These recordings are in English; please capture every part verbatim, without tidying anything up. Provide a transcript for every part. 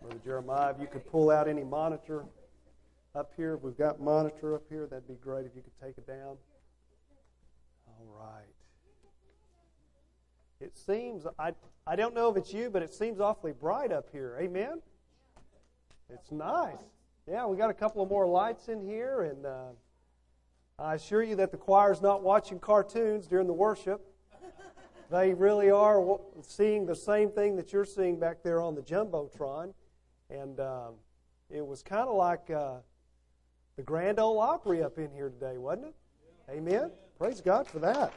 Brother Jeremiah, if you could pull out any monitor up here. If we've got monitor up here, that'd be great if you could take it down. All right. It seems, I, I don't know if it's you, but it seems awfully bright up here. Amen? It's nice. Yeah, we got a couple of more lights in here, and uh, I assure you that the choir's not watching cartoons during the worship. They really are seeing the same thing that you're seeing back there on the Jumbotron. And um, it was kind of like uh, the Grand Ole Opry up in here today, wasn't it? Amen? Praise God for that.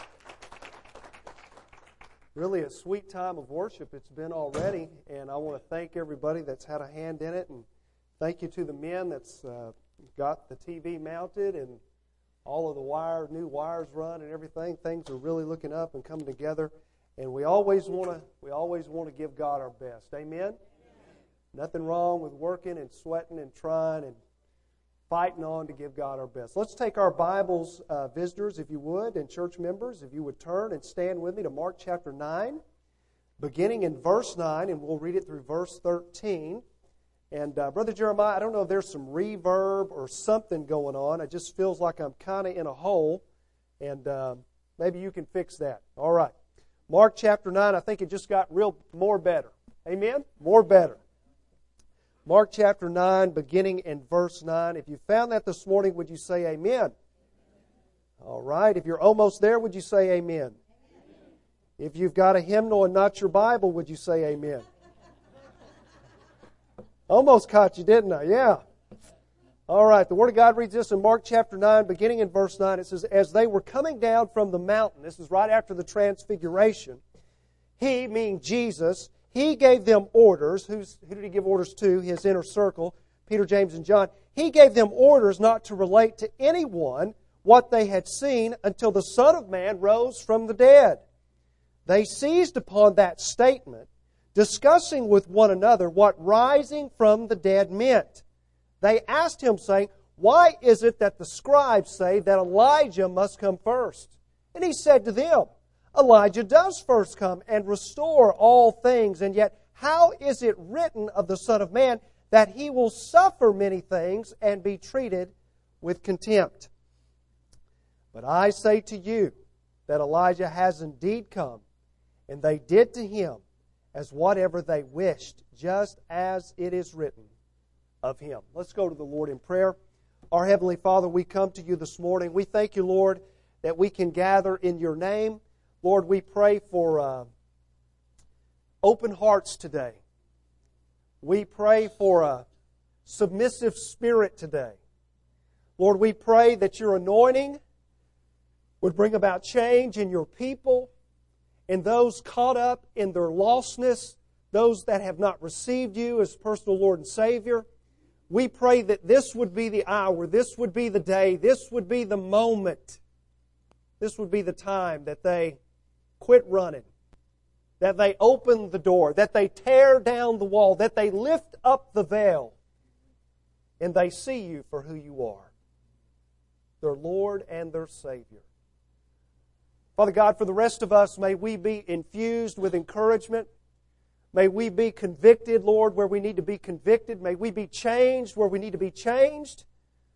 Really a sweet time of worship it's been already, and I want to thank everybody that's had a hand in it, and thank you to the men that's uh, got the T V mounted and all of the wire, new wires run and everything. Things are really looking up and coming together, and we always want to we always want to give God our best. Amen? Amen. Nothing wrong with working and sweating and trying and fighting on to give God our best. Let's take our Bibles, uh, visitors, if you would, and church members, if you would turn and stand with me to Mark chapter nine, beginning in verse nine, and we'll read it through verse thirteen. And uh, Brother Jeremiah, I don't know if there's some reverb or something going on. It just feels like I'm kind of in a hole, and uh, maybe you can fix that. All right. Mark chapter nine, I think it just got real more better. Amen? More better. Mark chapter nine, beginning in verse nine. If you found that this morning, would you say amen? All right. If you're almost there, would you say amen? If you've got a hymnal and not your Bible, would you say amen? Almost caught you, didn't I? Yeah. All right. The Word of God reads this in Mark chapter nine, beginning in verse nine. It says, as they were coming down from the mountain, this is right after the transfiguration, He, meaning Jesus, He gave them orders. Who's, who did He give orders to? His inner circle, Peter, James, and John. He gave them orders not to relate to anyone what they had seen until the Son of Man rose from the dead. They seized upon that statement, discussing with one another what rising from the dead meant. They asked Him, saying, why is it that the scribes say that Elijah must come first? And He said to them, Elijah does first come and restore all things, and yet how is it written of the Son of Man that He will suffer many things and be treated with contempt? But I say to you that Elijah has indeed come, and they did to him as whatever they wished, just as it is written of Him. Let's go to the Lord in prayer. Our Heavenly Father, we come to You this morning. We thank You, Lord, that we can gather in Your name. Lord, we pray for uh, open hearts today. We pray for a submissive spirit today. Lord, we pray that Your anointing would bring about change in Your people and those caught up in their lostness, those that have not received You as personal Lord and Savior. We pray that this would be the hour, this would be the day, this would be the moment, this would be the time that they quit running, that they open the door, that they tear down the wall, that they lift up the veil, and they see You for who You are, their Lord and their Savior. Father God, for the rest of us, may we be infused with encouragement. May we be convicted, Lord, where we need to be convicted. May we be changed where we need to be changed.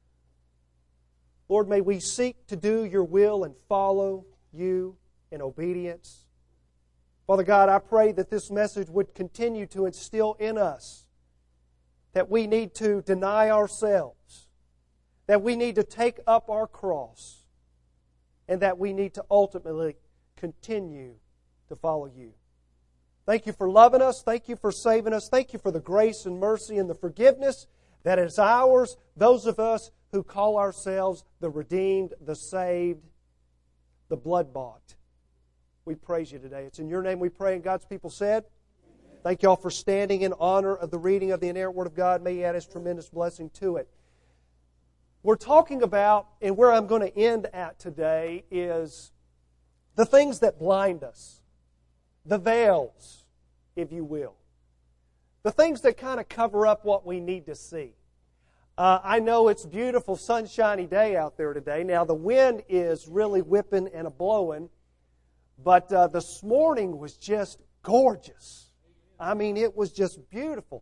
Lord, may we seek to do Your will and follow You in obedience. Father God, I pray that this message would continue to instill in us that we need to deny ourselves, that we need to take up our cross, and that we need to ultimately continue to follow You. Thank You for loving us. Thank You for saving us. Thank You for the grace and mercy and the forgiveness that is ours, those of us who call ourselves the redeemed, the saved, the blood-bought. We praise You today. It's in Your name we pray, and God's people said, amen. Thank you all for standing in honor of the reading of the inerrant Word of God. May He add His tremendous blessing to it. We're talking about, and where I'm going to end at today, is the things that blind us. The veils, if you will. The things that kind of cover up what we need to see. Uh, I know it's a beautiful, sunshiny day out there today. Now, the wind is really whipping and a-blowing, but uh, this morning was just gorgeous. I mean, it was just beautiful.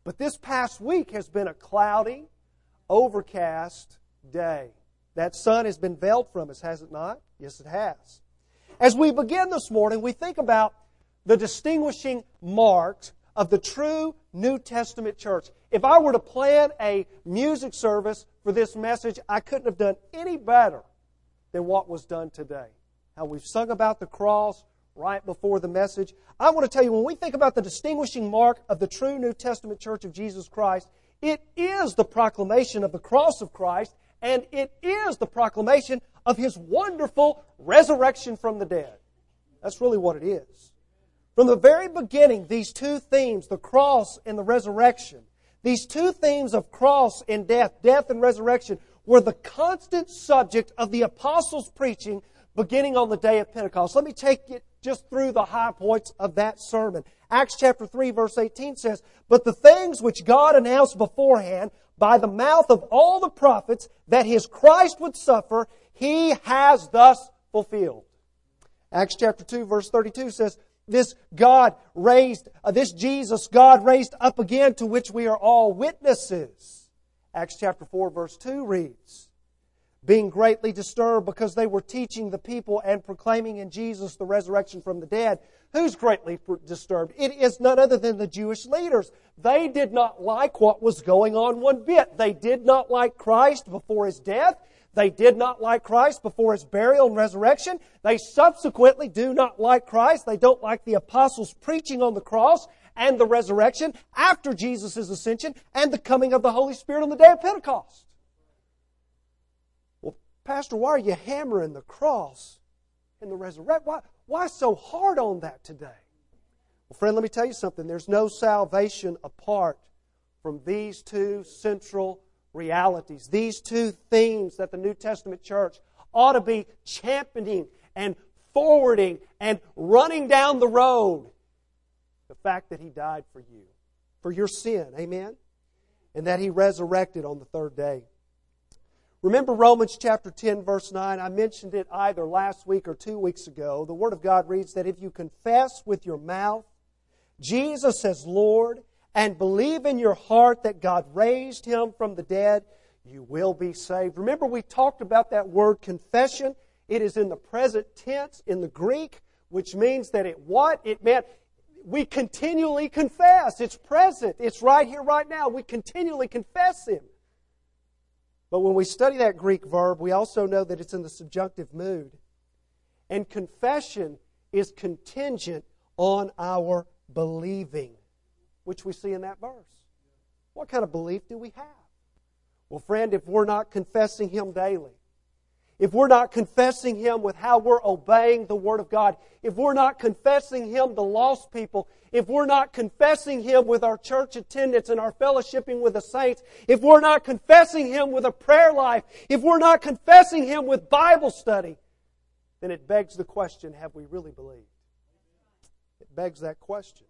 But this past week has been a cloudy, overcast day. That sun has been veiled from us, has it not? Yes, it has. As we begin this morning, we think about the distinguishing marks of the true New Testament church. If I were to plan a music service for this message, I couldn't have done any better than what was done today. How we've sung about the cross right before the message. I want to tell you, when we think about the distinguishing mark of the true New Testament church of Jesus Christ, it is the proclamation of the cross of Christ, and it is the proclamation of His wonderful resurrection from the dead. That's really what it is. From the very beginning, these two themes, the cross and the resurrection, these two themes of cross and death, death and resurrection, were the constant subject of the apostles' preaching beginning on the day of Pentecost. Let me take it just through the high points of that sermon. Acts chapter three, verse eighteen says, "But the things which God announced beforehand by the mouth of all the prophets that His Christ would suffer, He has thus fulfilled." Acts chapter two, verse thirty-two says, "This God raised, uh, this Jesus God raised up again, to which we are all witnesses." Acts chapter four, verse two reads, "Being greatly disturbed because they were teaching the people and proclaiming in Jesus the resurrection from the dead." Who's greatly disturbed? It is none other than the Jewish leaders. They did not like what was going on one bit. They did not like Christ before His death. They did not like Christ before His burial and resurrection. They subsequently do not like Christ. They don't like the apostles' preaching on the cross and the resurrection after Jesus' ascension and the coming of the Holy Spirit on the day of Pentecost. Well, Pastor, why are you hammering the cross and the resurrection? Why, why so hard on that today? Well, friend, let me tell you something. There's no salvation apart from these two central realities, these two themes that the New Testament church ought to be championing and forwarding and running down the road. The fact that He died for you, for your sin, amen? And that He resurrected on the third day. Remember Romans chapter ten, verse nine? I mentioned it either last week or two weeks ago. The Word of God reads that if you confess with your mouth Jesus as Lord and believe in your heart that God raised Him from the dead, you will be saved. Remember, we talked about that word confession. It is in the present tense in the Greek, which means that it what? It meant we continually confess. It's present. It's right here, right now. We continually confess Him. But when we study that Greek verb, we also know that it's in the subjunctive mood. And confession is contingent on our believing, which we see in that verse. What kind of belief do we have? Well, friend, if we're not confessing Him daily, if we're not confessing Him with how we're obeying the Word of God, if we're not confessing Him to lost people, if we're not confessing Him with our church attendance and our fellowshipping with the saints, if we're not confessing Him with a prayer life, if we're not confessing Him with Bible study, then it begs the question, have we really believed? It begs that question.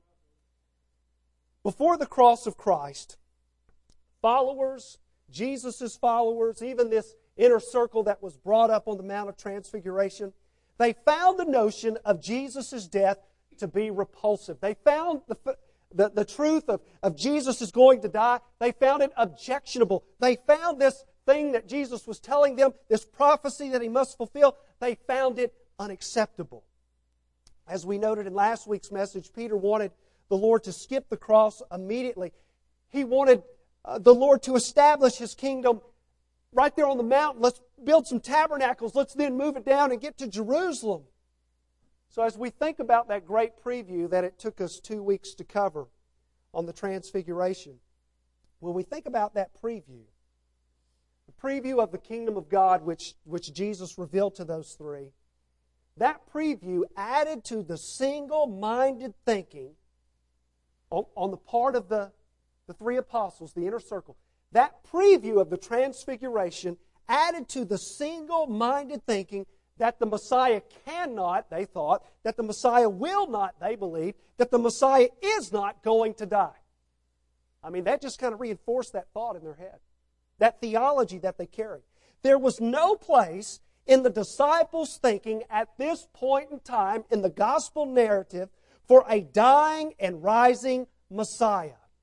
Before the cross of Christ, followers, Jesus' followers, even this inner circle that was brought up on the Mount of Transfiguration, they found the notion of Jesus' death to be repulsive. They found the, the, the truth of, of Jesus is going to die. They found it objectionable. They found this thing that Jesus was telling them, this prophecy that He must fulfill, they found it unacceptable. As we noted in last week's message, Peter wanted the Lord to skip the cross immediately. He wanted uh, the Lord to establish His kingdom right there on the mountain. Let's build some tabernacles. Let's then move it down and get to Jerusalem. So as we think about that great preview that it took us two weeks to cover on the Transfiguration, when we think about that preview, the preview of the kingdom of God which, which Jesus revealed to those three, that preview added to the single-minded thinking on, on the part of the, the three apostles, the inner circle. That preview of the Transfiguration added to the single-minded thinking that the Messiah cannot, they thought, that the Messiah will not, they believed, that the Messiah is not going to die. I mean, that just kind of reinforced that thought in their head, that theology that they carried. There was no place in the disciples' thinking at this point in time in the gospel narrative for a dying and rising Messiah.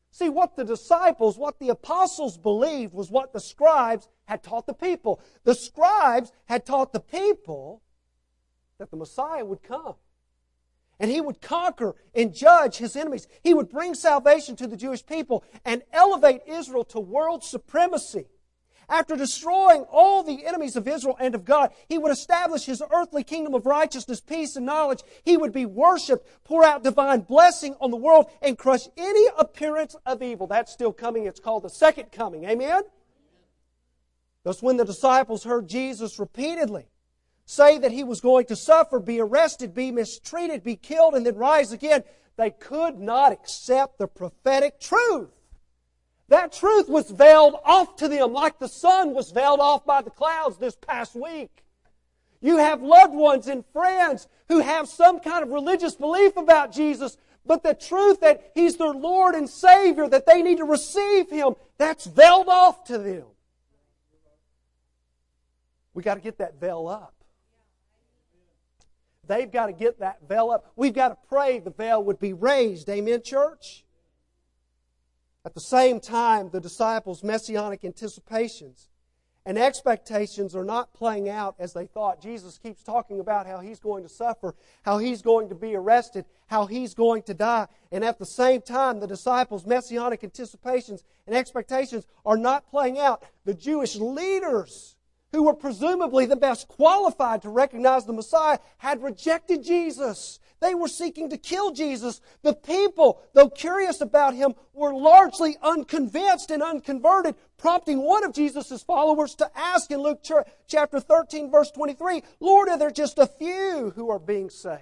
See, what the disciples, what the apostles believed was what the scribes had taught the people. The scribes had taught the people that the Messiah would come. And He would conquer and judge His enemies. He would bring salvation to the Jewish people and elevate Israel to world supremacy. After destroying all the enemies of Israel and of God, He would establish His earthly kingdom of righteousness, peace, and knowledge. He would be worshipped, pour out divine blessing on the world, and crush any appearance of evil. That's still coming. It's called the second coming. Amen? Thus, when the disciples heard Jesus repeatedly say that He was going to suffer, be arrested, be mistreated, be killed, and then rise again, they could not accept the prophetic truth. That truth was veiled off to them like the sun was veiled off by the clouds this past week. You have loved ones and friends who have some kind of religious belief about Jesus, but the truth that He's their Lord and Savior, that they need to receive Him, that's veiled off to them. We've got to get that veil up. They've got to get that veil up. We've got to pray the veil would be raised. Amen, church? At the same time, the disciples' messianic anticipations and expectations are not playing out as they thought. Jesus keeps talking about how He's going to suffer, how He's going to be arrested, how He's going to die. And at the same time, the disciples' messianic anticipations and expectations are not playing out. The Jewish leaders, who were presumably the best qualified to recognize the Messiah, had rejected Jesus. They were seeking to kill Jesus. The people, though curious about Him, were largely unconvinced and unconverted, prompting one of Jesus' followers to ask in Luke chapter thirteen, verse twenty-three, Lord, are there just a few who are being saved?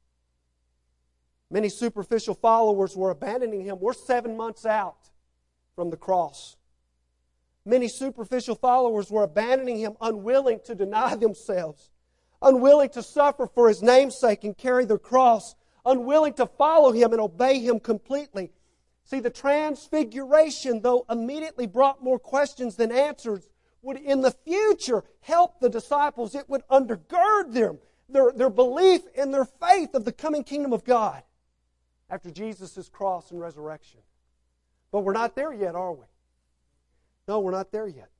Many superficial followers were abandoning Him. We're seven months out from the cross. Many superficial followers were abandoning Him, unwilling to deny themselves, unwilling to suffer for His name's sake and carry their cross, unwilling to follow Him and obey Him completely. See, the transfiguration, though immediately brought more questions than answers, would in the future help the disciples. It would undergird them, their, their belief in their faith of the coming kingdom of God after Jesus' cross and resurrection. But we're not there yet, are we? No, we're not there yet.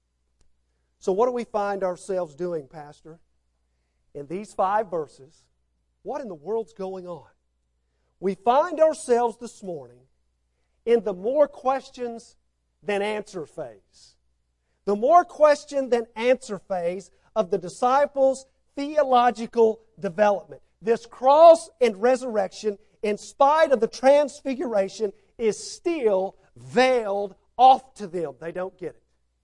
So what do we find ourselves doing, Pastor? In these five verses, what in the world's going on? We find ourselves this morning in the more questions than answer phase. The more question than answer phase of the disciples' theological development. This cross and resurrection, in spite of the transfiguration, is still veiled off to them. They don't get it.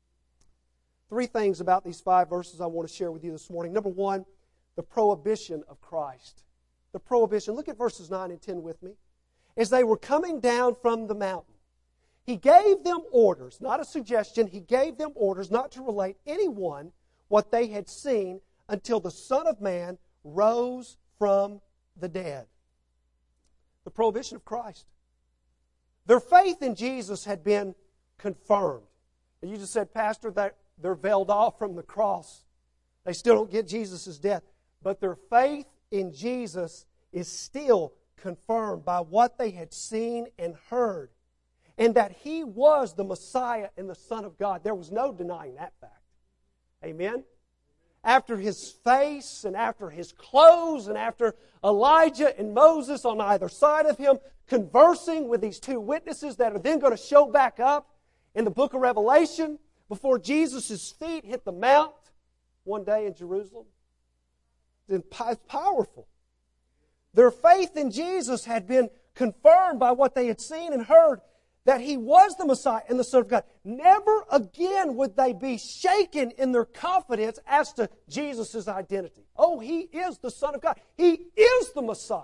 Three things about these five verses I want to share with you this morning. Number one, the prohibition of Christ. The prohibition. Look at verses nine and ten with me. As they were coming down from the mountain, He gave them orders, not a suggestion, He gave them orders not to relate anyone what they had seen until the Son of Man rose from the dead. The prohibition of Christ. Their faith in Jesus had been confirmed. And you just said, Pastor, that they're veiled off from the cross. They still don't get Jesus' death. But their faith in Jesus is still confirmed by what they had seen and heard. And that He was the Messiah and the Son of God. There was no denying that fact. Amen? After His face and after His clothes and after Elijah and Moses on either side of Him conversing with these two witnesses that are then going to show back up in the book of Revelation before Jesus' feet hit the mount one day in Jerusalem. It's powerful. Their faith in Jesus had been confirmed by what they had seen and heard, that He was the Messiah and the Son of God. Never again would they be shaken in their confidence as to Jesus' identity. Oh, He is the Son of God. He is the Messiah.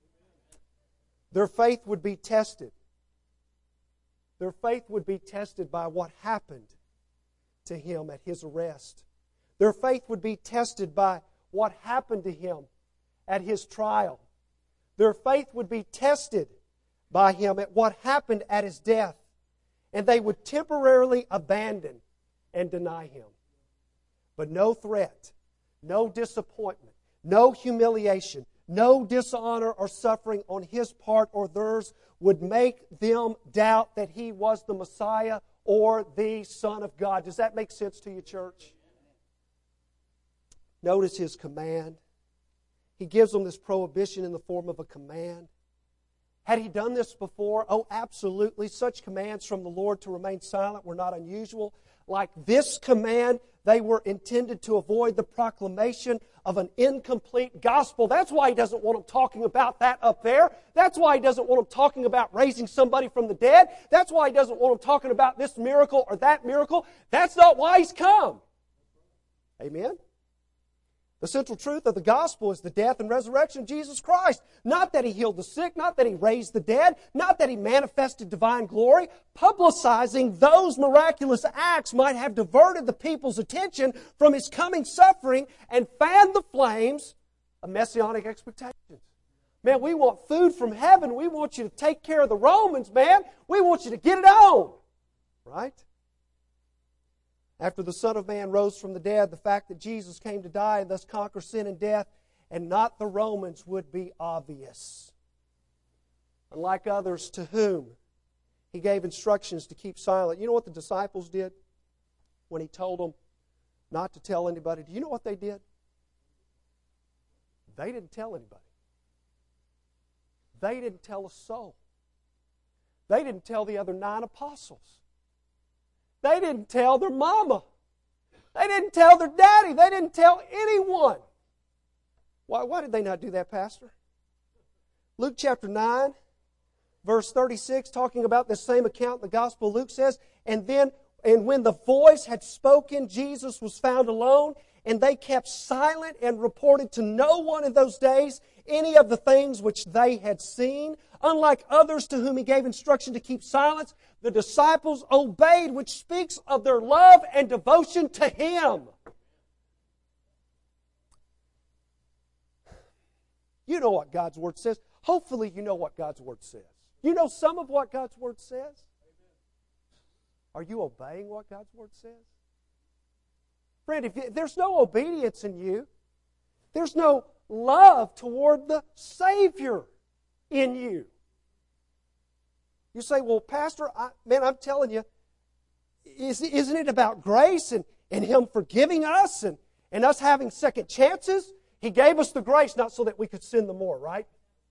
Their faith would be tested. Their faith would be tested by what happened to Him at His arrest. Their faith would be tested by what happened to Him at His trial. Their faith would be tested by Him at what happened at His death. And they would temporarily abandon and deny Him. But no threat, no disappointment, no humiliation, No dishonor or suffering on His part or theirs would make them doubt that He was the Messiah or the Son of God. Does that make sense to you, church? Notice His command. He gives them this prohibition in the form of a command. Had He done this before? Oh, absolutely. Such commands from the Lord to remain silent were not unusual. Like this command, they were intended to avoid the proclamation of an incomplete gospel. That's why He doesn't want them talking about that up there. That's why He doesn't want them talking about raising somebody from the dead. That's why He doesn't want them talking about this miracle or that miracle. That's not why He's come. Amen? The central truth of the gospel is the death and resurrection of Jesus Christ. Not that He healed the sick, not that He raised the dead, not that He manifested divine glory. Publicizing those miraculous acts might have diverted the people's attention from His coming suffering and fanned the flames of messianic expectations. Man, we want food from heaven. We want you to take care of the Romans, man. We want you to get it on. Right? After the Son of Man rose from the dead, the fact that Jesus came to die and thus conquer sin and death, and not the Romans, would be obvious. Unlike others to whom He gave instructions to keep silent. You know what the disciples did when He told them not to tell anybody? Do you know what they did? They didn't tell anybody. They didn't tell a soul. They didn't tell the other nine apostles. They didn't tell their mama. They didn't tell their daddy. They didn't tell anyone. Why, why did they not do that, Pastor? Luke chapter nine, verse thirty-six, talking about this same account in the Gospel, Luke says, And then, and when the voice had spoken, Jesus was found alone, and they kept silent and reported to no one in those days any of the things which they had seen. Unlike others to whom He gave instruction to keep silence, the disciples obeyed, which speaks of their love and devotion to Him. You know what God's Word says. Hopefully you know what God's Word says. You know some of what God's Word says. Are you obeying what God's Word says? Friend, if, you, if there's no obedience in you, there's no love toward the Savior in you. You say, well, Pastor, I, man, I'm telling you, is, isn't it about grace and, and Him forgiving us and, and us having second chances? He gave us the grace not so that we could sin the more, right?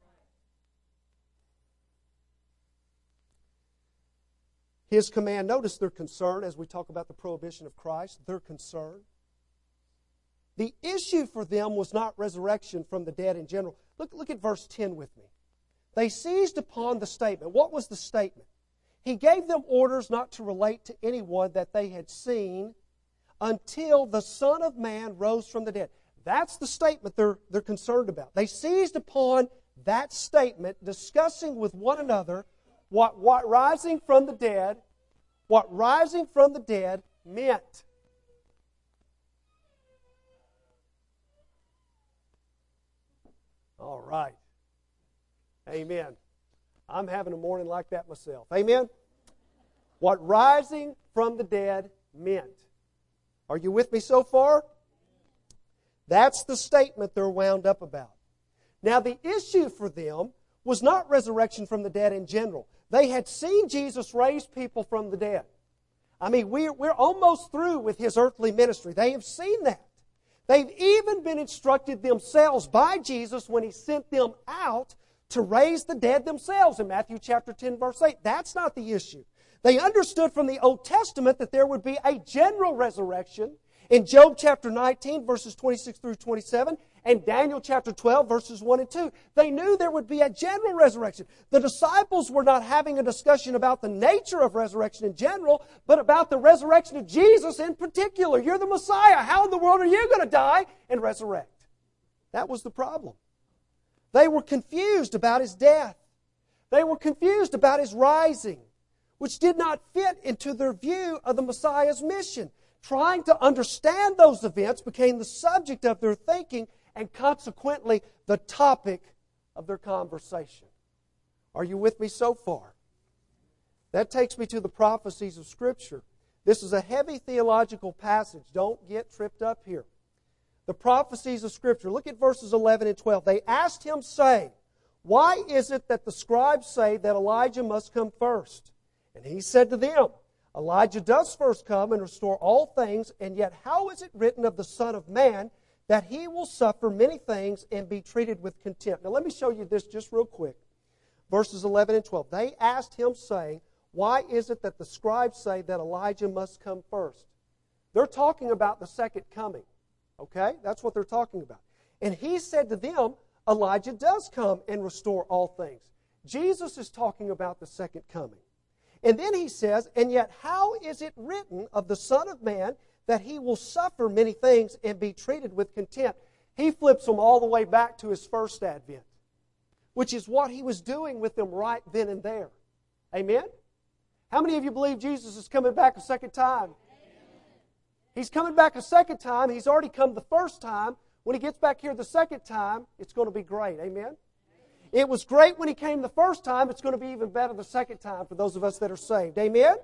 His command, notice their concern as we talk about the prohibition of Christ, their concern. The issue for them was not resurrection from the dead in general. Look, look at verse ten with me. They seized upon the statement. What was the statement? He gave them orders not to relate to anyone that they had seen until the Son of Man rose from the dead. That's the statement they're, they're concerned about. They seized upon that statement, discussing with one another what, what rising from the dead, what rising from the dead meant. All right. Amen. I'm having a morning like that myself. Amen? What rising from the dead meant. Are you with me so far? That's the statement they're wound up about. Now, the issue for them was not resurrection from the dead in general. They had seen Jesus raise people from the dead. I mean, we're, we're almost through with His earthly ministry. They have seen that. They've even been instructed themselves by Jesus when He sent them out to raise the dead themselves in Matthew chapter ten, verse eight. That's not the issue. They understood from the Old Testament that there would be a general resurrection in Job chapter nineteen, verses twenty-six through twenty-seven, and Daniel chapter twelve, verses one and two. They knew there would be a general resurrection. The disciples were not having a discussion about the nature of resurrection in general, but about the resurrection of Jesus in particular. You're the Messiah. How in the world are you going to die and resurrect? That was the problem. They were confused about His death. They were confused about His rising, which did not fit into their view of the Messiah's mission. Trying to understand those events became the subject of their thinking and consequently the topic of their conversation. Are you with me so far? That takes me to the prophecies of Scripture. This is a heavy theological passage. Don't get tripped up here. the prophecies of Scripture. Look at verses eleven and twelve. They asked him, saying, why is it that the scribes say that Elijah must come first? And he said to them, Elijah does first come and restore all things, and yet how is it written of the Son of Man that he will suffer many things and be treated with contempt? Now let me show you this just real quick. Verses eleven and twelve. They asked him, saying, why is it that the scribes say that Elijah must come first? They're talking about the second coming. Okay? That's what they're talking about. And he said to them, Elijah does come and restore all things. Jesus is talking about the second coming. And then he says, and yet how is it written of the Son of Man that he will suffer many things and be treated with contempt? He flips them all the way back to his first advent, which is what he was doing with them right then and there. Amen? How many of you believe Jesus is coming back a second time? He's coming back a second time. He's already come the first time. When he gets back here the second time, it's going to be great. Amen? It was great when he came the first time. It's going to be even better the second time for those of us that are saved. Amen?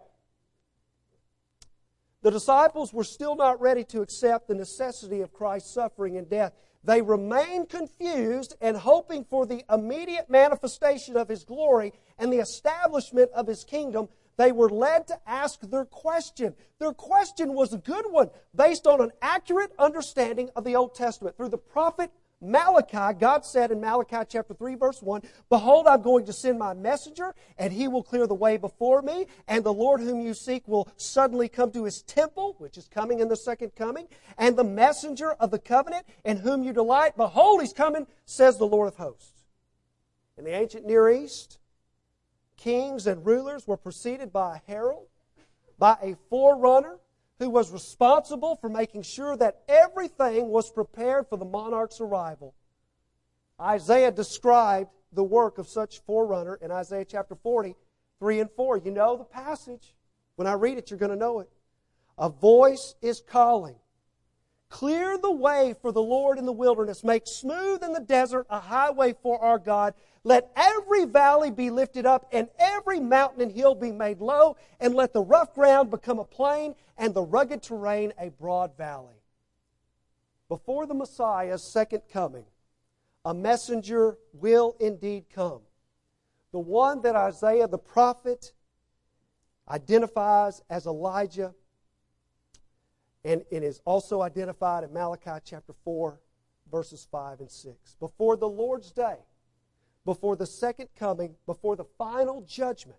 The disciples were still not ready to accept the necessity of Christ's suffering and death. They remained confused and hoping for the immediate manifestation of His glory and the establishment of His kingdom. They were led to ask their question. Their question was a good one, based on an accurate understanding of the Old Testament. Through the prophet Malachi, God said in Malachi chapter three, verse one, behold, I'm going to send my messenger, and he will clear the way before me, and the Lord whom you seek will suddenly come to His temple, which is coming in the second coming, and the messenger of the covenant in whom you delight, behold, He's coming, says the Lord of hosts. In the ancient Near East, kings and rulers were preceded by a herald, by a forerunner who was responsible for making sure that everything was prepared for the monarch's arrival. Isaiah described the work of such forerunner in Isaiah chapter forty, three and four. You know the passage. When I read it, you're going to know it. A voice is calling. Clear the way for the Lord in the wilderness. Make smooth in the desert a highway for our God. Let every valley be lifted up and every mountain and hill be made low. And let the rough ground become a plain and the rugged terrain a broad valley. Before the Messiah's second coming, a messenger will indeed come. The one that Isaiah the prophet identifies as Elijah, and it is also identified in Malachi chapter four, verses five and six. Before the Lord's day, before the second coming, before the final judgment,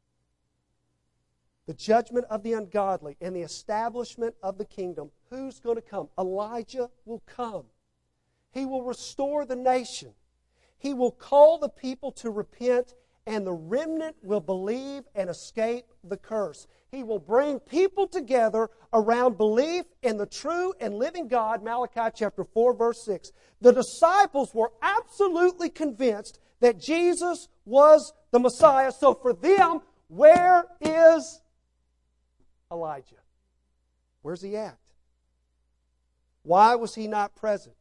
the judgment of the ungodly and the establishment of the kingdom, who's going to come? Elijah will come. He will restore the nation. He will call the people to repent, and the remnant will believe and escape the curse. He will bring people together around belief in the true and living God, Malachi chapter four, verse six. The disciples were absolutely convinced that Jesus was the Messiah. So for them, where is Elijah? Where's he at? Why was he not present?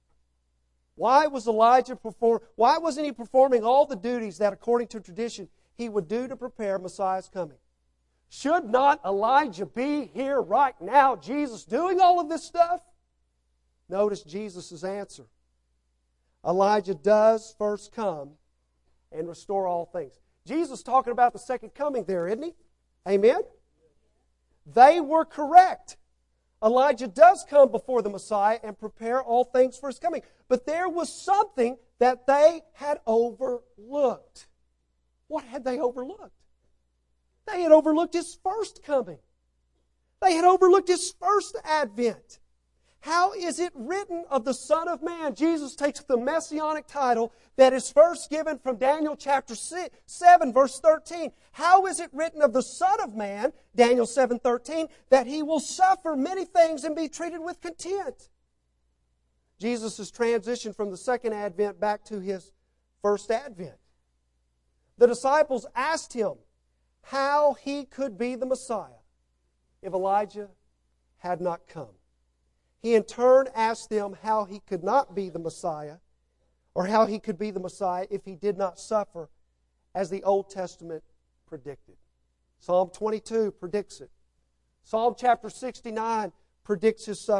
Why was Elijah perform? Why wasn't he performing all the duties that, according to tradition, he would do to prepare Messiah's coming? Should not Elijah be here right now, Jesus, doing all of this stuff? Notice Jesus' answer. Elijah does first come and restore all things. Jesus talking about the second coming there, isn't he? Amen? They were correct. Elijah does come before the Messiah and prepare all things for His coming. But there was something that they had overlooked. What had they overlooked? They had overlooked His first coming. They had overlooked His first advent. How is it written of the Son of Man? Jesus takes the messianic title that is first given from Daniel chapter seven, verse thirteen. How is it written of the Son of Man, Daniel seven thirteen, that He will suffer many things and be treated with contempt? Jesus' transition from the second advent back to His first advent. The disciples asked Him how He could be the Messiah if Elijah had not come. He in turn asked them how He could not be the Messiah, or how He could be the Messiah if He did not suffer as the Old Testament predicted. Psalm twenty-two predicts it. Psalm chapter sixty-nine predicts His suffering.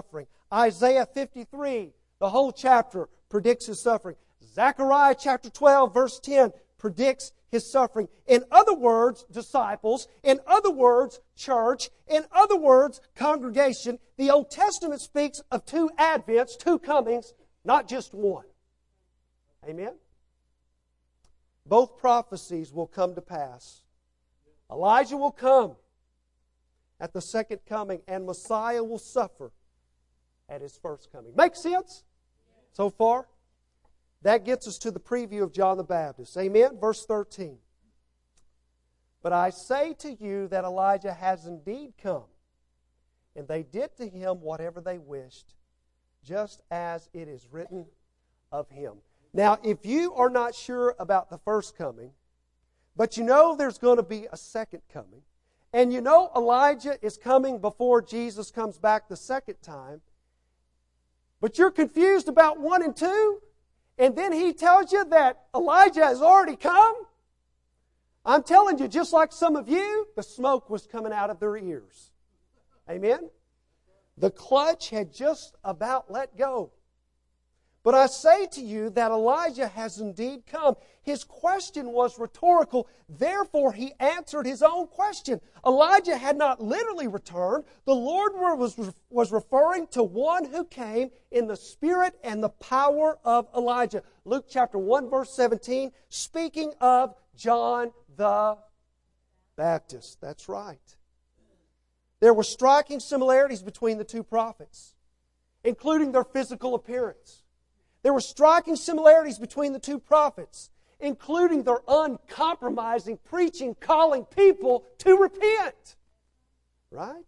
Isaiah fifty-three, the whole chapter, predicts His suffering. Zechariah chapter twelve, verse ten, predicts His suffering. In other words, disciples, in other words, church, in other words, congregation, the Old Testament speaks of two advents, two comings, not just one. Amen? Both prophecies will come to pass. Elijah will come at the second coming, and Messiah will suffer at His first coming. Make sense so far? That gets us to the preview of John the Baptist. Amen? Verse thirteen. But I say to you that Elijah has indeed come, and they did to him whatever they wished, just as it is written of him. Now, if you are not sure about the first coming, but you know there's going to be a second coming, and you know Elijah is coming before Jesus comes back the second time, but you're confused about one and two, and then he tells you that Elijah has already come, I'm telling you, just like some of you, the smoke was coming out of their ears. Amen? The clutch had just about let go. But I say to you that Elijah has indeed come. His question was rhetorical. Therefore, he answered his own question. Elijah had not literally returned. The Lord was, was referring to one who came in the spirit and the power of Elijah. Luke chapter one, verse seventeen, speaking of John the Baptist. That's right. There were striking similarities between the two prophets, including their physical appearance. There were striking similarities between the two prophets, including their uncompromising preaching, calling people to repent. Right?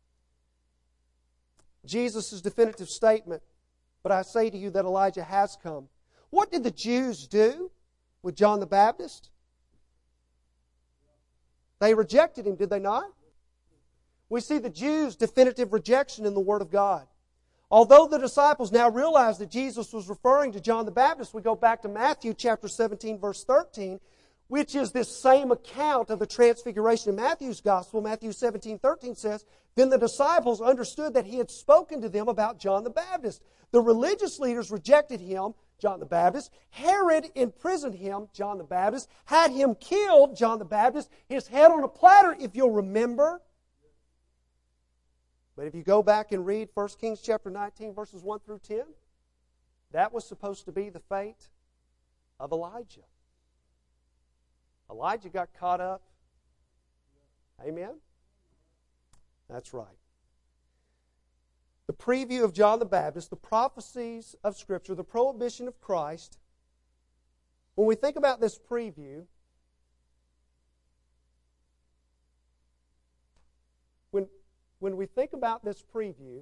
Jesus' definitive statement, but I say to you that Elijah has come. What did the Jews do with John the Baptist? They rejected him, did they not? We see the Jews' definitive rejection in the Word of God. Although the disciples now realize that Jesus was referring to John the Baptist, we go back to Matthew chapter seventeen, verse thirteen, which is this same account of the transfiguration in Matthew's gospel. Matthew seventeen, thirteen says, Then the disciples understood that he had spoken to them about John the Baptist. The religious leaders rejected him, John the Baptist. Herod imprisoned him, John the Baptist, had him killed, John the Baptist, his head on a platter, if you'll remember. But if you go back and read First Kings chapter nineteen, verses one through ten, that was supposed to be the fate of Elijah. Elijah got caught up. Amen? That's right. The preview of John the Baptist, the prophecies of Scripture, the prohibition of Christ. When we think about this preview, when When we think about this preview,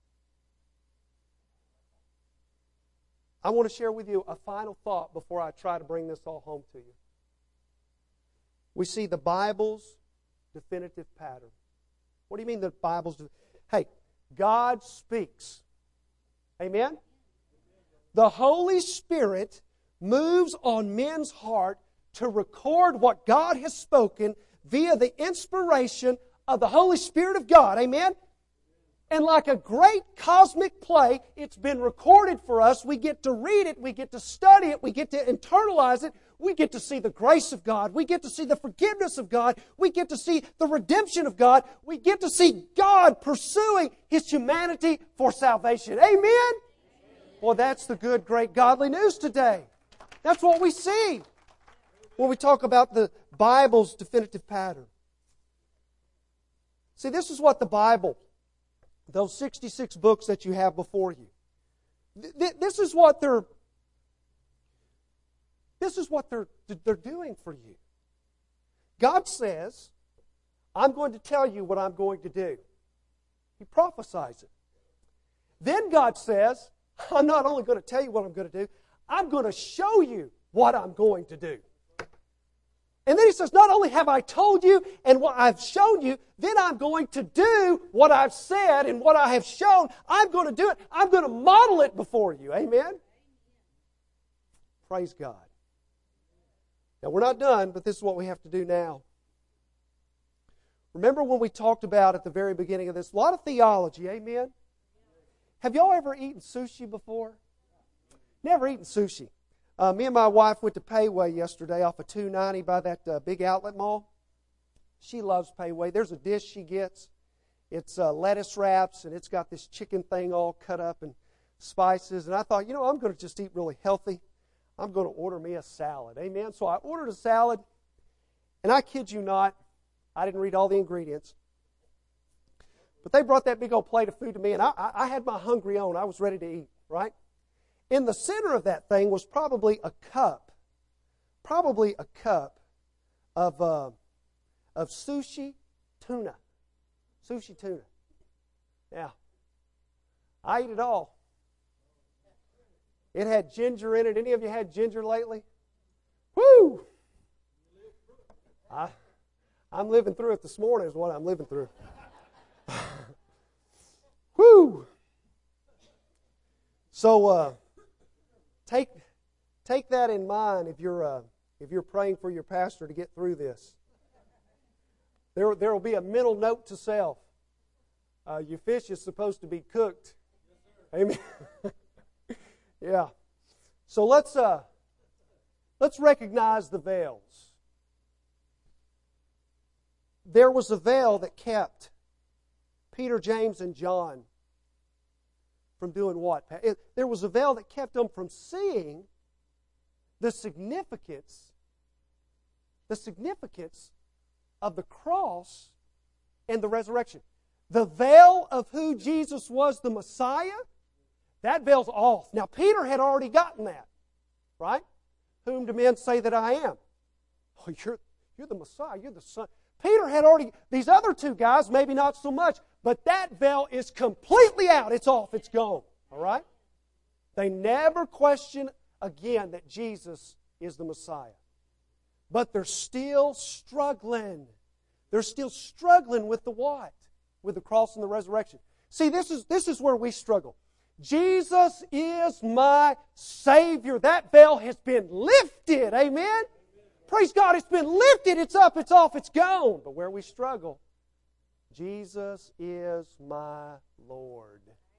I want to share with you a final thought before I try to bring this all home to you. We see the Bible's definitive pattern. What do you mean the Bible's? Hey, God speaks. Amen? The Holy Spirit moves on men's heart to record what God has spoken via the inspiration of the Holy Spirit of God. Amen? And like a great cosmic play, it's been recorded for us. We get to read it. We get to study it. We get to internalize it. We get to see the grace of God. We get to see the forgiveness of God. We get to see the redemption of God. We get to see God pursuing His humanity for salvation. Amen? Well, that's the good, great, godly news today. That's what we see when we talk about the Bible's definitive pattern. See, this is what the Bible, those sixty-six books that you have before you, th- this is what they're, this is what they're, they're doing for you. God says, I'm going to tell you what I'm going to do. He prophesies it. Then God says, I'm not only going to tell you what I'm going to do, I'm going to show you what I'm going to do. And then He says, not only have I told you and what I've shown you, then I'm going to do what I've said and what I have shown. I'm going to do it. I'm going to model it before you. Amen? Praise God. Now, we're not done, but this is what we have to do now. Remember when we talked about at the very beginning of this, a lot of theology, amen? Have y'all ever eaten sushi before? Never eaten sushi. Uh, me and my wife went to Pei Wei yesterday off of two ninety by that uh, big outlet mall. She loves Pei Wei. There's a dish she gets. It's uh, lettuce wraps, and it's got this chicken thing all cut up and spices. And I thought, you know, I'm going to just eat really healthy. I'm going to order me a salad. Amen? So I ordered a salad, and I kid you not, I didn't read all the ingredients. But they brought that big old plate of food to me, and I, I had my hungry on. I was ready to eat, right? In the center of that thing was probably a cup, probably a cup of, uh, of sushi tuna. Sushi tuna. Yeah. I ate it all. It had ginger in it. Any of you had ginger lately? Woo! I, I'm living through it this morning is what I'm living through. Woo! So uh, take take that in mind if you're uh, if you're praying for your pastor to get through this. There there will be a mental note to self. Uh, your fish is supposed to be cooked. Amen. Yeah. So let's uh, let's recognize the veils. There was a veil that kept Peter, James, and John from doing what? It, there was a veil that kept them from seeing the significance, the significance of the cross and the resurrection. The veil of who Jesus was, the Messiah, that veil's off. Now, Peter had already gotten that, right? Whom do men say that I am? Oh, you're, you're the Messiah. You're the Son. Peter had already, these other two guys, maybe not so much, but that veil is completely out. It's off. It's gone. All right? They never question again that Jesus is the Messiah. But they're still struggling. They're still struggling with the what? With the cross and the resurrection. See, this is, this is where we struggle. Jesus is my Savior. That veil has been lifted. Amen? Praise God, it's been lifted. It's up, it's off, it's gone. But where we struggle, Jesus is my Lord.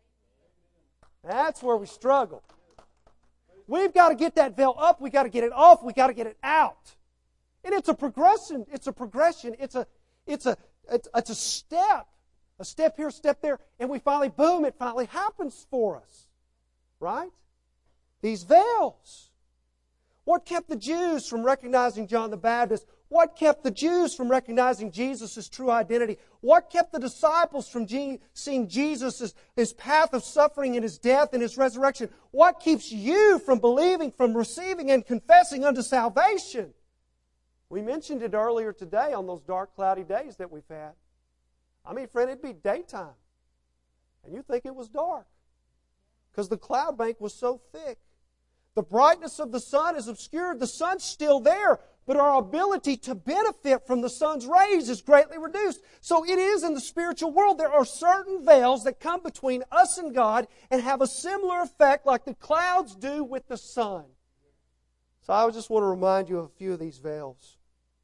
That's where we struggle. We've got to get that veil up. We've got to get it off. We've got to get it out. And it's a progression. It's a progression. It's a, it's a, it's, it's a step. A step here, a step there, and we finally, boom, it finally happens for us. Right? These veils. What kept the Jews from recognizing John the Baptist? What kept the Jews from recognizing Jesus' true identity? What kept the disciples from Je- seeing Jesus' his path of suffering and His death and His resurrection? What keeps you from believing, from receiving and confessing unto salvation? We mentioned it earlier today on those dark, cloudy days that we've had. I mean, friend, it'd be daytime, and you think it was dark because the cloud bank was so thick. The brightness of the sun is obscured. The sun's still there, but our ability to benefit from the sun's rays is greatly reduced. So it is in the spiritual world. There are certain veils that come between us and God and have a similar effect like the clouds do with the sun. So I just want to remind you of a few of these veils.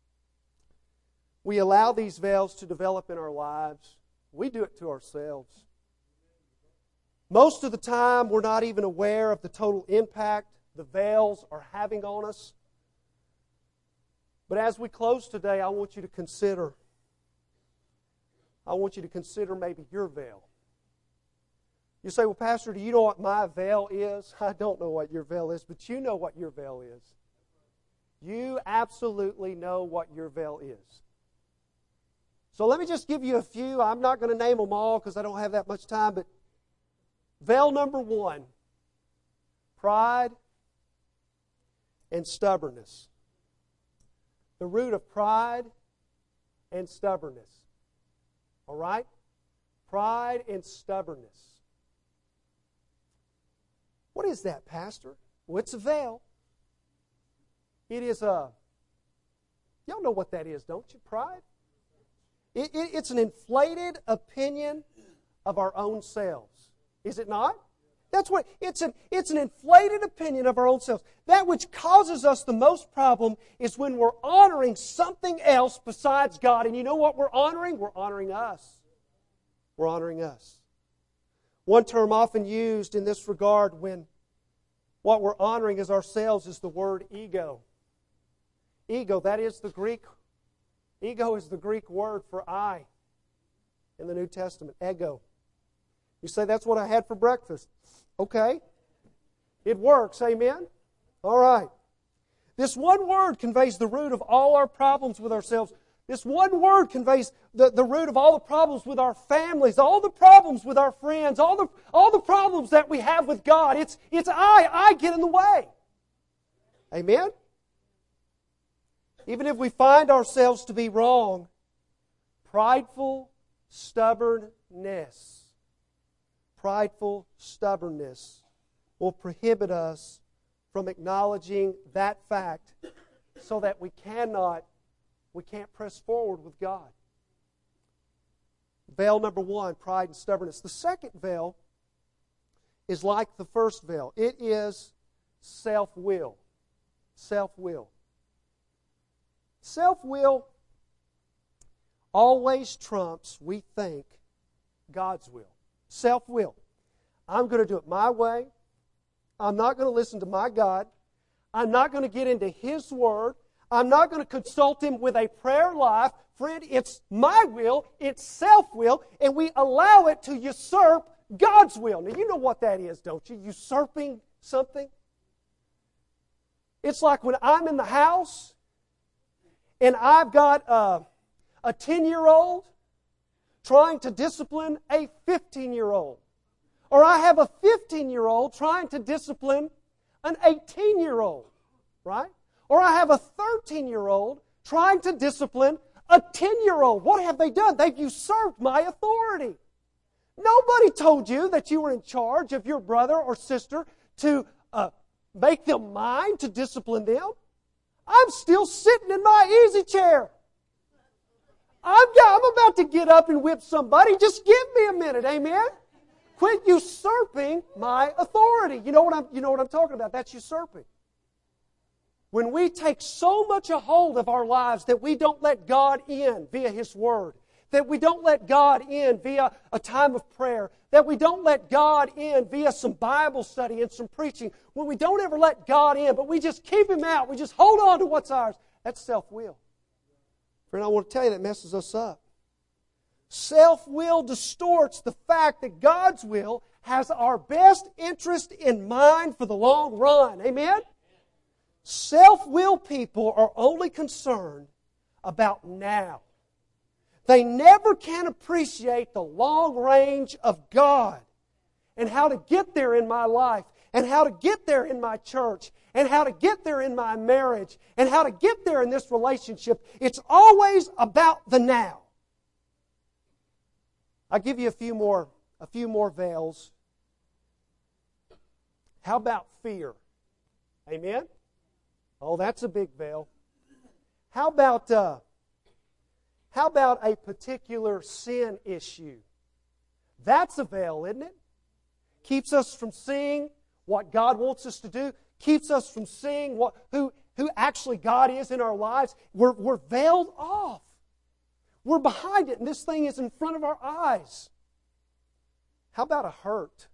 We allow these veils to develop in our lives. We do it to ourselves. Most of the time, we're not even aware of the total impact the veils are having on us. But as we close today, I want you to consider, I want you to consider maybe your veil. You say, well, Pastor, do you know what my veil is? I don't know what your veil is, but you know what your veil is. You absolutely know what your veil is. So let me just give you a few. I'm not going to name them all because I don't have that much time, but veil number one, pride and stubbornness. The root of pride and stubbornness. All right? Pride and stubbornness. What is that, Pastor? Well, it's a veil. It is a, y'all know what that is, don't you? Pride? It, it, it's an inflated opinion of our own selves. Is it not? That's what, it's an, it's an inflated opinion of our own selves. That which causes us the most problem is when we're honoring something else besides God. And you know what we're honoring? We're honoring us. We're honoring us. One term often used in this regard when what we're honoring as ourselves is the word ego. Ego, that is the Greek, ego is the Greek word for I in the New Testament, ego. You say, that's what I had for breakfast. Okay. It works, amen? All right. This one word conveys the root of all our problems with ourselves. This one word conveys the, the root of all the problems with our families, all the problems with our friends, all the, all the problems that we have with God. It's, it's I, I get in the way. Amen? Even if we find ourselves to be wrong, prideful stubbornness, prideful stubbornness will prohibit us from acknowledging that fact so that we cannot, we can't press forward with God. Veil number one, pride and stubbornness. The second veil is like the first veil. It is self-will. Self-will. Self-will always trumps, we think, God's will. Self-will. I'm going to do it my way. I'm not going to listen to my God. I'm not going to get into His Word. I'm not going to consult Him with a prayer life. Friend, it's my will, it's self-will, and we allow it to usurp God's will. Now, you know what that is, don't you? Usurping something. It's like when I'm in the house and I've got a, a ten-year-old trying to discipline a fifteen-year-old. Or I have a fifteen-year-old trying to discipline an eighteen-year-old. Right? Or I have a thirteen-year-old trying to discipline a ten-year-old. What have they done? They've usurped my authority. Nobody told you that you were in charge of your brother or sister to uh, make them mine, to discipline them. I'm still sitting in my easy chair. I'm, I'm about to get up and whip somebody. Just give me a minute, amen? Quit usurping my authority. You know what I'm, you know what I'm talking about? That's usurping. When we take so much a hold of our lives that we don't let God in via His Word, that we don't let God in via a time of prayer, that we don't let God in via some Bible study and some preaching, when we don't ever let God in, but we just keep Him out, we just hold on to what's ours, that's self-will. Friend, I want to tell you that messes us up. Self-will distorts the fact that God's will has our best interest in mind for the long run. Amen? Self-will people are only concerned about now. They never can appreciate the long range of God and how to get there in my life and how to get there in my church and how to get there in my marriage and how to get there in this relationship. It's always about the now. I'll give you a few more, a few more veils. How about fear? Amen? Oh, that's a big veil. How about uh, how about a particular sin issue? That's a veil, isn't it? Keeps us from seeing what God wants us to do. Keeps us from seeing what who who actually God is in our lives. We're we're veiled off. We're behind it, and this thing is in front of our eyes. How about a hurt?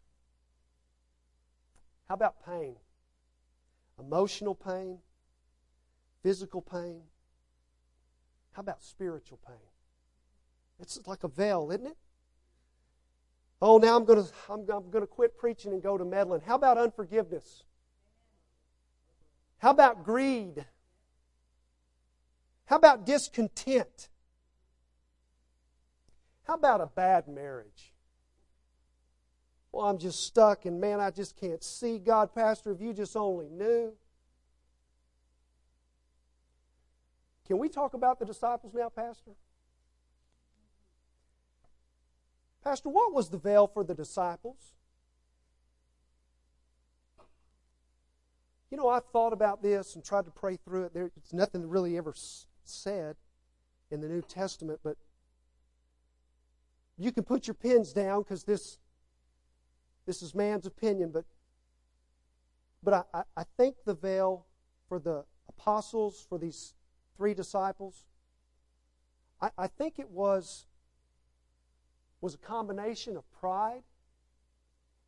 How about pain? Emotional pain? Physical pain? How about spiritual pain? It's like a veil, isn't it? Oh, now I'm going to I'm, I'm going to quit preaching and go to meddling. How about unforgiveness? How about greed? How about discontent? How about a bad marriage? Well, I'm just stuck and man, I just can't see God, Pastor, if you just only knew. Can we talk about the disciples now, Pastor? Pastor, what was the veil for the disciples? You know, I've thought about this and tried to pray through it. There's nothing really ever said in the New Testament, but you can put your pens down because this, this is man's opinion, but, but I, I think the veil for the apostles, for these three disciples, I, I think it was, was a combination of pride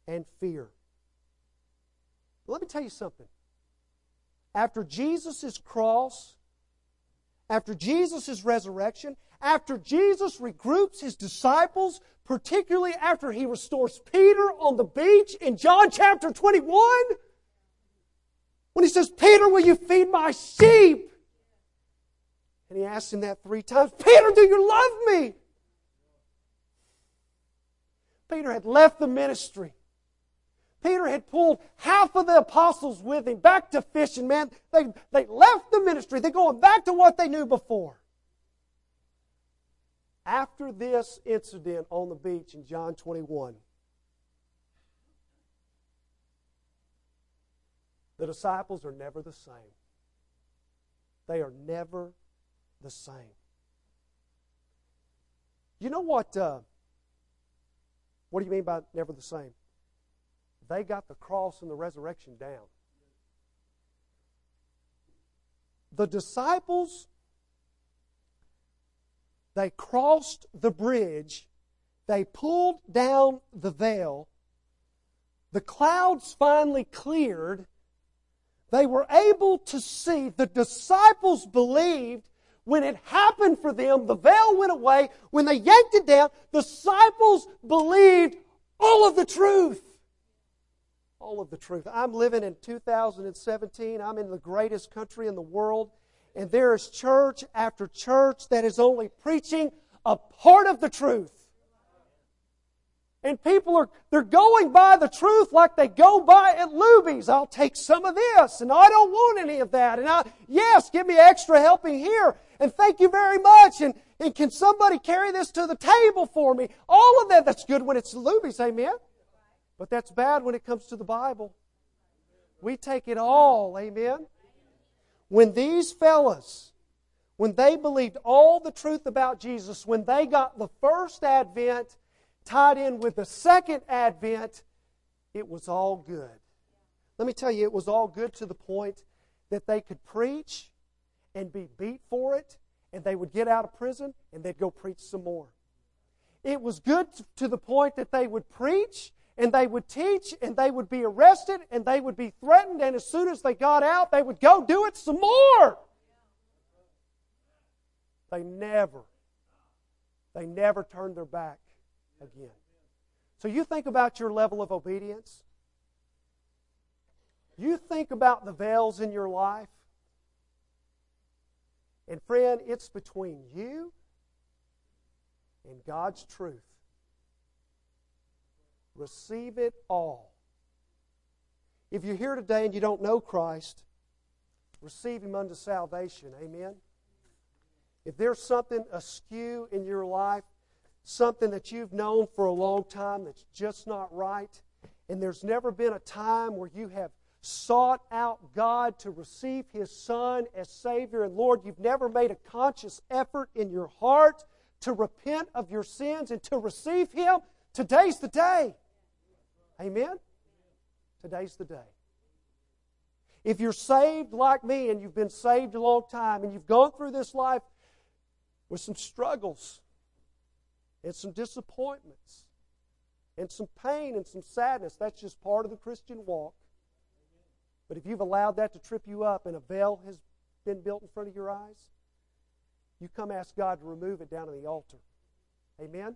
and fear. But let me tell you something. After Jesus' cross, after Jesus' resurrection, after Jesus regroups His disciples, particularly after He restores Peter on the beach in John chapter twenty-one, when He says, Peter, will you feed my sheep? And He asks him that three times, Peter, do you love me? Peter had left the ministry. Peter had pulled half of the apostles with him back to fishing. Man, they, they left the ministry. They're going back to what they knew before. After this incident on the beach in John twenty-one, the disciples are never the same. They are never the same. You know what? Uh, what do you mean by never the same? They got the cross and the resurrection down. The disciples, they crossed the bridge, they pulled down the veil, the clouds finally cleared, they were able to see. The disciples believed when it happened for them, the veil went away. When they yanked it down, the disciples believed all of the truth. All of the truth. I'm living in two thousand seventeen. I'm in the greatest country in the world. And there is church after church that is only preaching a part of the truth. And people are, they're going by the truth like they go by at Luby's. I'll take some of this, and I don't want any of that. And I, yes, give me extra helping here. And thank you very much. And, and can somebody carry this to the table for me? All of that, that's good when it's Luby's, amen? But that's bad when it comes to the Bible. We take it all, amen? When these fellas, when they believed all the truth about Jesus, when they got the first advent tied in with the second advent, it was all good. Let me tell you, it was all good to the point that they could preach and be beat for it, and they would get out of prison and they'd go preach some more. It was good to the point that they would preach and they would teach and they would be arrested and they would be threatened, and as soon as they got out, they would go do it some more. They never, they never turned their back again. So you think about your level of obedience. You think about the veils in your life. And friend, it's between you and God's truth. Receive it all. If you're here today and you don't know Christ, receive Him unto salvation. Amen? If there's something askew in your life, something that you've known for a long time that's just not right, and there's never been a time where you have sought out God to receive His Son as Savior and Lord, you've never made a conscious effort in your heart to repent of your sins and to receive Him, today's the day. Amen? Today's the day. If you're saved like me and you've been saved a long time and you've gone through this life with some struggles and some disappointments and some pain and some sadness, that's just part of the Christian walk. But if you've allowed that to trip you up and a veil has been built in front of your eyes, you come ask God to remove it down on the altar. Amen?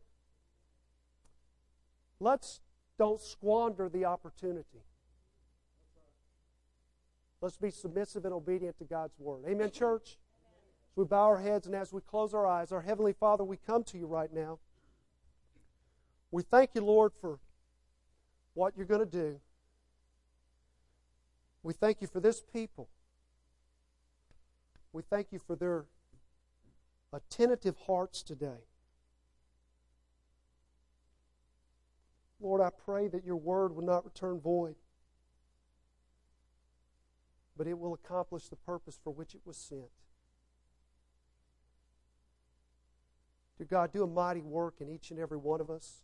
Let's don't squander the opportunity. Let's be submissive and obedient to God's Word. Amen, church? As we bow our heads and as we close our eyes, our Heavenly Father, we come to you right now. We thank you, Lord, for what you're going to do. We thank you for this people. We thank you for their attentive hearts today. Lord, I pray that your word will not return void, but it will accomplish the purpose for which it was sent. Dear God, do a mighty work in each and every one of us.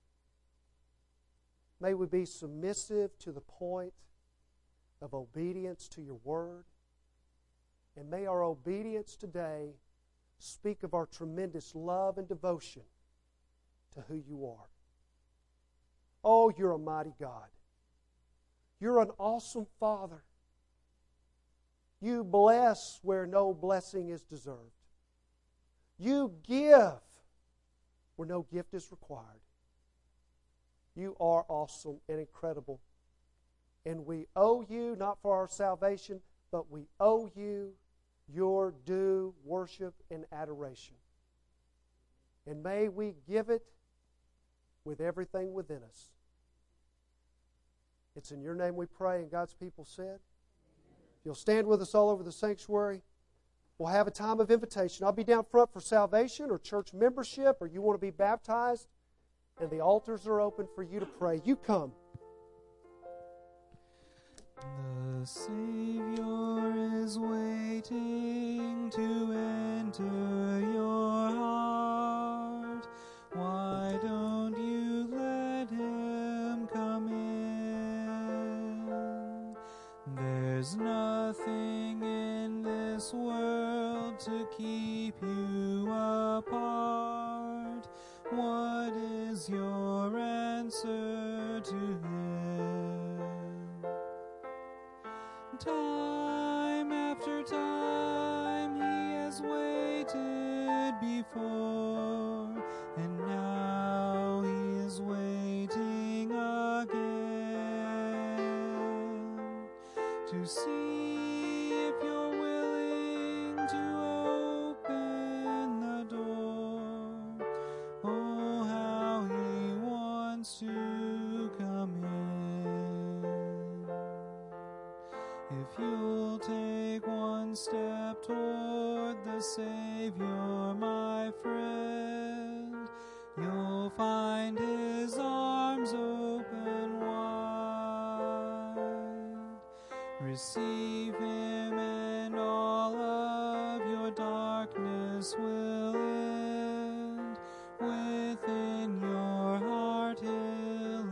May we be submissive to the point of obedience to your word. And may our obedience today speak of our tremendous love and devotion to who you are. Oh, you're a mighty God. You're an awesome Father. You bless where no blessing is deserved. You give where no gift is required. You are awesome and incredible. And we owe you, not for our salvation, but we owe you your due worship and adoration. And may we give it with everything within us. It's in your name we pray, and God's people said. If you'll stand with us all over the sanctuary, we'll have a time of invitation. I'll be down front for salvation or church membership, or you want to be baptized, and the altars are open for you to pray. You come. The Savior is waiting to enter your heart. Why don't you let Him come in? There's nothing in this world to keep you apart. What is your answer to Him? Time after time He has waited before, and now He is waiting again to see if you're willing to open the door. Oh, how He wants to come in. If you'll take one step toward the Savior, my friend, you'll find His arms open wide. Receive Him and all of your darkness will end. Within your heart He'll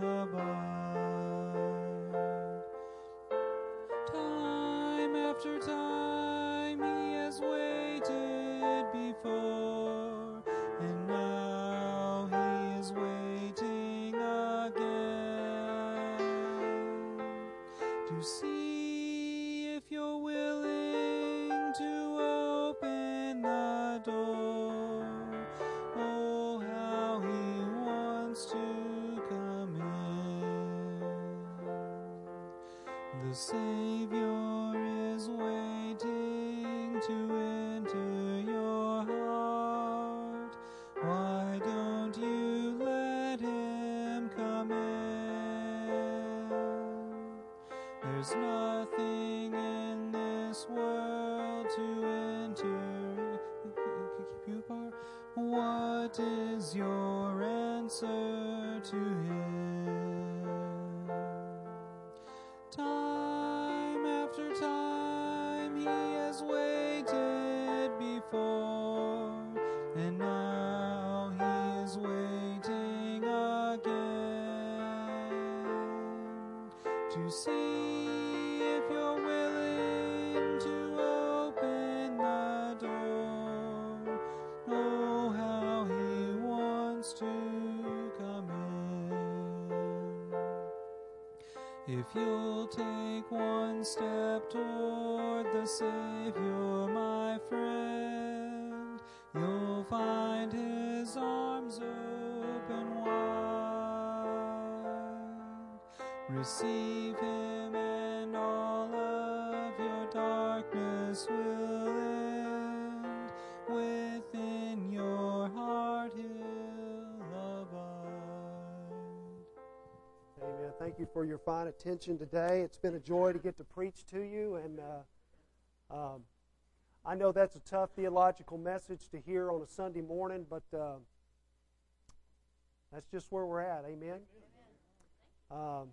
abide. Time after time He has waited before, and now He is waiting again to see if you're willing to open the door. Oh, how He wants to come in. The Savior is waiting to enter your heart. Why don't you let Him come in? There's nothing in this world to enter. Keep you apart. What is your answer to Him? Time after time He has waited before, and now He is waiting again to see if you're willing to open the door. Oh, how He wants to come in. If you'll take one step toward the Savior, my friend, you'll find His arms open wide. Receive Him and all of your darkness will end. Within your heart He'll abide. Amen. Thank you for your fine attention today. It's been a joy to get to preach to you, and uh, um, I know that's a tough theological message to hear on a Sunday morning, but uh, that's just where we're at. Amen. Um,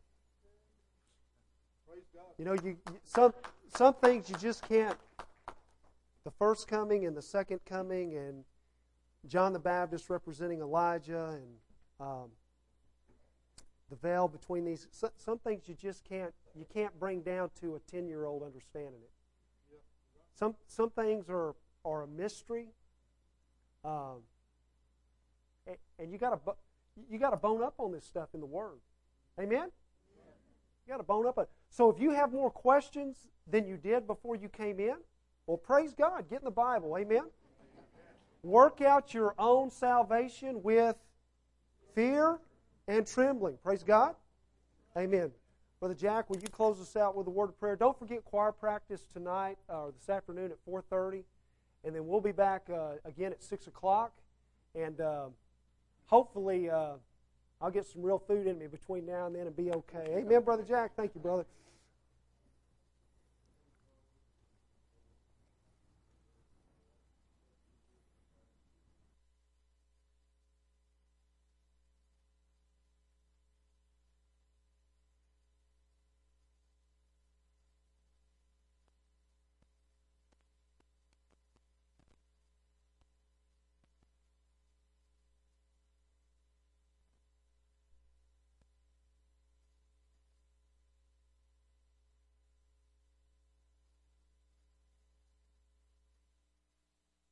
you know, you, you some some things you just can't. The first coming and the second coming, and John the Baptist representing Elijah, and um, the veil between these. Some things you just can't you can't bring down to a ten-year-old understanding it. Some some things are are a mystery, um, and, and you got to you got to bone up on this stuff in the Word. Amen? You got to bone up. A, so if you have more questions than you did before you came in, well, praise God. Get in the Bible. Amen? Work out your own salvation with fear and trembling. Praise God. Amen. Brother Jack, will you close us out with a word of prayer? Don't forget choir practice tonight or this afternoon at four thirty. And then we'll be back uh, again at six o'clock. And uh, hopefully uh, I'll get some real food in me between now and then and be okay. Amen, Brother Jack. Thank you, brother.